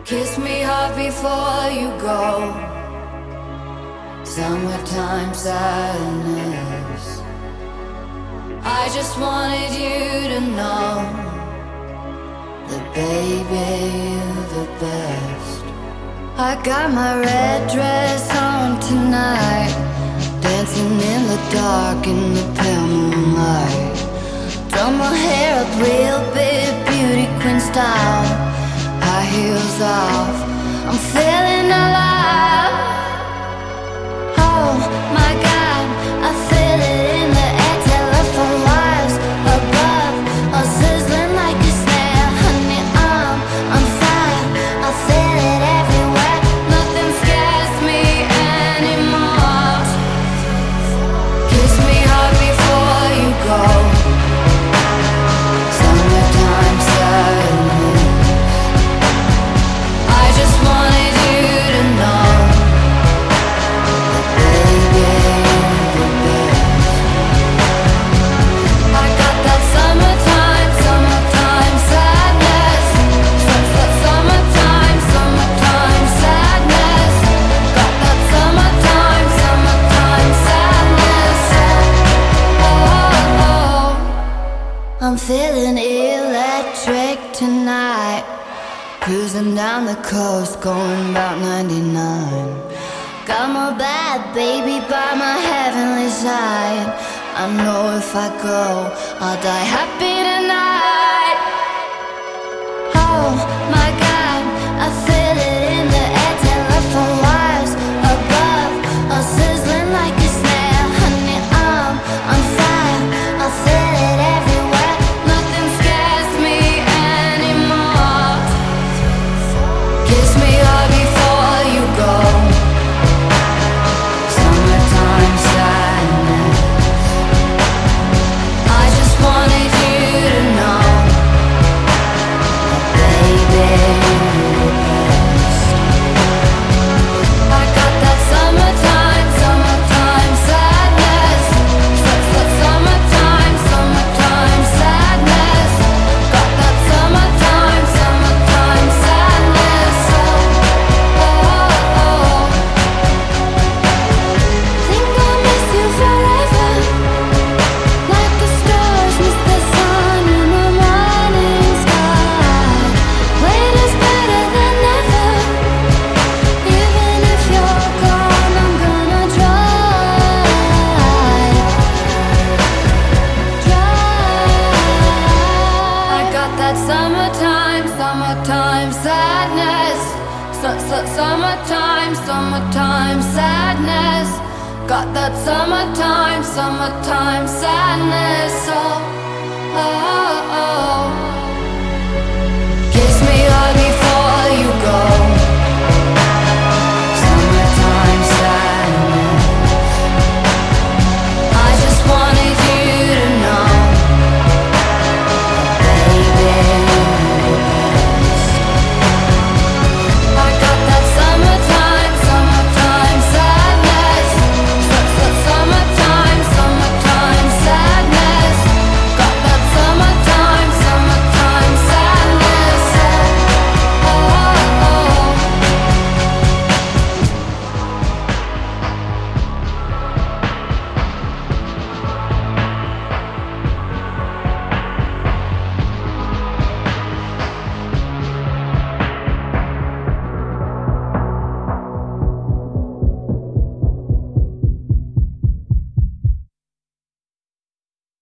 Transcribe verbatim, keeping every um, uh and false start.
Kiss me hard before you go. Summertime sadness. I just wanted you to know that baby, you're the best. I got my red dress on tonight, dancing in the dark in the pale moonlight. Done my hair up real big, beauty queen style. High heels off, I'm feeling alive. Oh my God, I feel it in the air. Telephone wires above, all sizzling like a snare. Honey, I'm on fire, I feel it everywhere. Nothing scares me anymore. Kiss me hard before you go. Summertime sadness. I just wanted you to know that baby, you're the best. I got that summertime, summertime sadness. Such that summertime, summertime sadness. Got that summertime, summertime sadness. Oh, oh, oh. I'm feeling electric tonight. Cruising down the coast, going about ninety-nine. Got my bad baby by my heavenly side. I know if I go, I'll die happy tonight. Oh my God, I feel it in the air. Telephone wires above, all sizzling like a snare. Honey, I'm on fire, I feel it everywhere. Nothing scares me anymore. Kiss me hard before you go. Summertime sadness. I just wanted you to know that baby, you're the best. I got that summertime, summertime sadness. Such that summertime, summertime sadness. Got that summertime, summertime sadness. Oh, oh, oh. Think I'll miss you forever, like the stars miss the sun in the morning sky. Wait is better than never. Even if you're gone, I'm gonna try, try. I got that summertime, summertime sadness. Su- su- Summertime, summertime sadness. Got that summertime, summertime sadness. Oh, oh, oh.